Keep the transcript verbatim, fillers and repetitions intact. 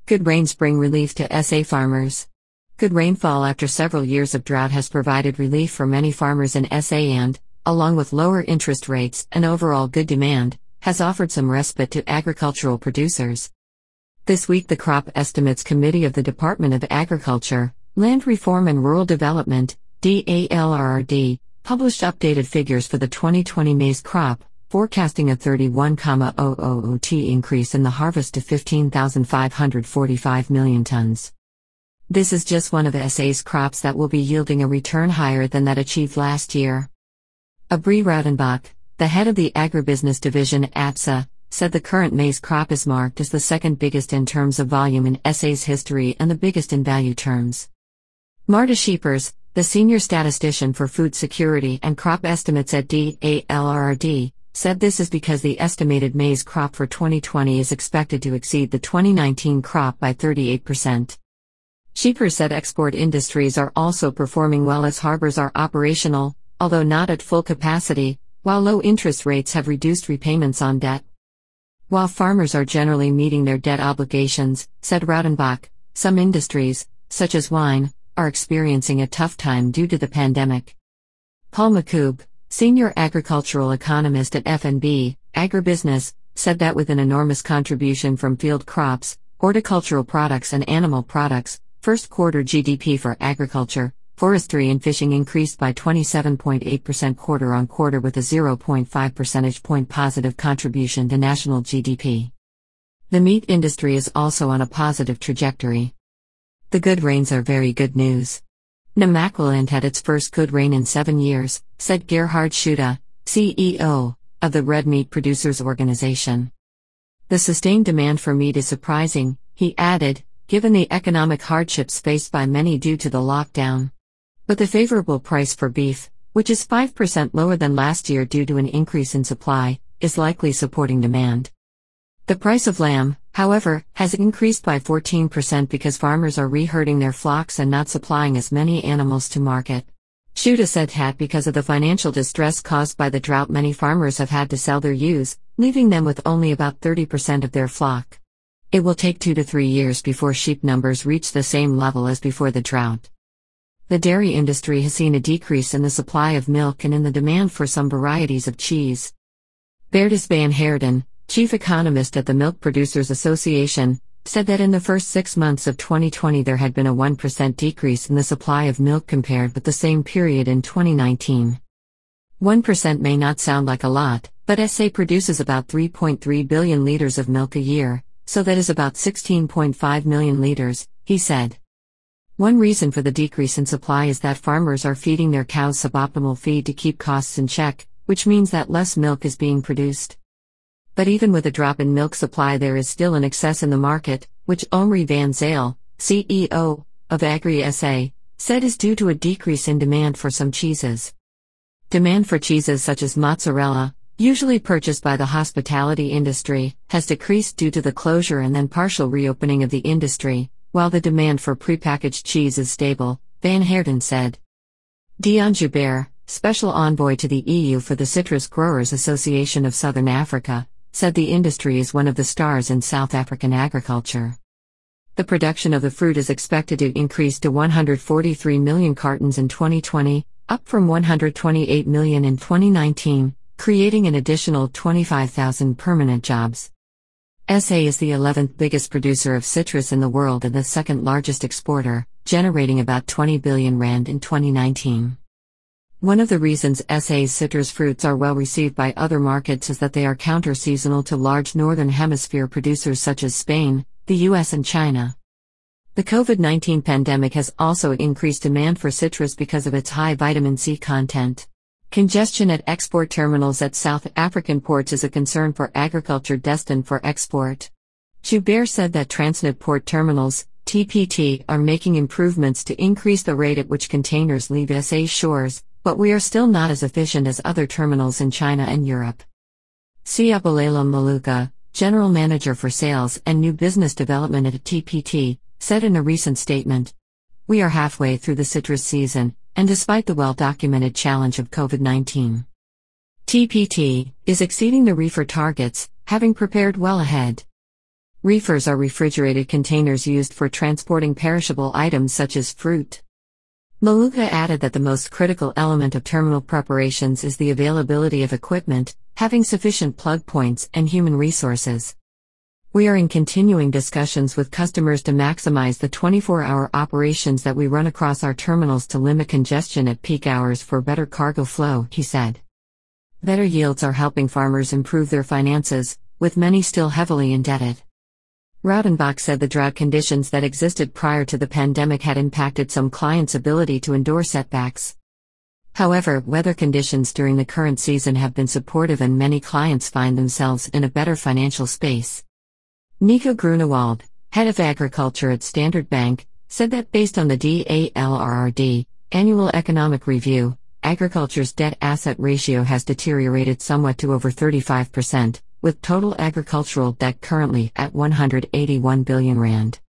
Good rains bring relief to S A farmers. Good rainfall after several years of drought has provided relief for many farmers in S A and, along with lower interest rates and overall good demand, has offered some respite to agricultural producers. This week the Crop Estimates Committee of the Department of Agriculture, Land Reform and Rural Development, D A L R R D, published updated figures for the twenty twenty maize crop, forecasting a thirty-one thousand increase in the harvest to fifteen thousand five hundred forty-five million tons. This is just one of S A's crops that will be yielding a return higher than that achieved last year. Abri Raudenbach, the head of the Agribusiness Division at A P S A, said the current maize crop is marked as the second biggest in terms of volume in S A's history and the biggest in value terms. Marta Scheepers, the senior statistician for food security and crop estimates at D A L R R D, said this is because the estimated maize crop for twenty twenty is expected to exceed the twenty nineteen crop by thirty-eight percent. Scheepers said export industries are also performing well as harbors are operational, although not at full capacity, while low interest rates have reduced repayments on debt. While farmers are generally meeting their debt obligations, said Raudenbach, some industries, such as wine, are experiencing a tough time due to the pandemic. Paul McCoob, senior agricultural economist at F N B, Agribusiness, said that with an enormous contribution from field crops, horticultural products and animal products, first quarter G D P for agriculture, forestry and fishing increased by twenty-seven point eight percent quarter-on-quarter with a zero point five percentage point positive contribution to national G D P. The meat industry is also on a positive trajectory. The good rains are very good news. Namaqualand had its first good rain in seven years, said Gerhard Schutte, C E O, of the Red Meat Producers Organization. The sustained demand for meat is surprising, he added, given the economic hardships faced by many due to the lockdown. But the favorable price for beef, which is five percent lower than last year due to an increase in supply, is likely supporting demand. The price of lamb, however, has increased by fourteen percent because farmers are reherding their flocks and not supplying as many animals to market. Schutte said that because of the financial distress caused by the drought, many farmers have had to sell their ewes, leaving them with only about thirty percent of their flock. It will take two to three years before sheep numbers reach the same level as before the drought. The dairy industry has seen a decrease in the supply of milk and in the demand for some varieties of cheese. Bertus van Heerden, chief economist at the Milk Producers Association, said that in the first six months of twenty twenty there had been a one percent decrease in the supply of milk compared with the same period in twenty nineteen. one percent may not sound like a lot, but S A produces about three point three billion liters of milk a year, so that is about sixteen point five million liters, he said. One reason for the decrease in supply is that farmers are feeding their cows suboptimal feed to keep costs in check, which means that less milk is being produced. But even with a drop in milk supply there is still an excess in the market, which Omri van Zale, C E O, of Agri S A, said is due to a decrease in demand for some cheeses. Demand for cheeses such as mozzarella, usually purchased by the hospitality industry, has decreased due to the closure and then partial reopening of the industry, while the demand for prepackaged cheese is stable, Van Heerden said. Dion Joubert, special envoy to the E U for the Citrus Growers Association of Southern Africa, said the industry is one of the stars in South African agriculture. The production of the fruit is expected to increase to one hundred forty-three million cartons in twenty twenty, up from one hundred twenty-eight million in twenty nineteen, creating an additional twenty-five thousand permanent jobs. S A is the eleventh biggest producer of citrus in the world and the second largest exporter, generating about twenty billion rand in twenty nineteen. One of the reasons S A's citrus fruits are well received by other markets is that they are counter-seasonal to large Northern Hemisphere producers such as Spain, the U S and China. The COVID nineteen pandemic has also increased demand for citrus because of its high vitamin C content. Congestion at export terminals at South African ports is a concern for agriculture destined for export. Joubert said that Transnet port terminals, T P T, are making improvements to increase the rate at which containers leave S A's shores, but we are still not as efficient as other terminals in China and Europe. Siyabulela Maluka, general manager for sales and new business development at T P T, said in a recent statement, "We are halfway through the citrus season, and despite the well-documented challenge of COVID nineteen, T P T is exceeding the reefer targets, having prepared well ahead." Reefers are refrigerated containers used for transporting perishable items such as fruit. Maluka added that the most critical element of terminal preparations is the availability of equipment, having sufficient plug points, and human resources. We are in continuing discussions with customers to maximize the twenty-four hour operations that we run across our terminals to limit congestion at peak hours for better cargo flow, he said. Better yields are helping farmers improve their finances, with many still heavily indebted. Raudenbach said the drought conditions that existed prior to the pandemic had impacted some clients' ability to endure setbacks. However, weather conditions during the current season have been supportive and many clients find themselves in a better financial space. Nico Grunewald, head of agriculture at Standard Bank, said that based on the DALRRD annual economic review, agriculture's debt-asset ratio has deteriorated somewhat to over thirty-five percent, with total agricultural debt currently at one hundred eighty-one billion rand.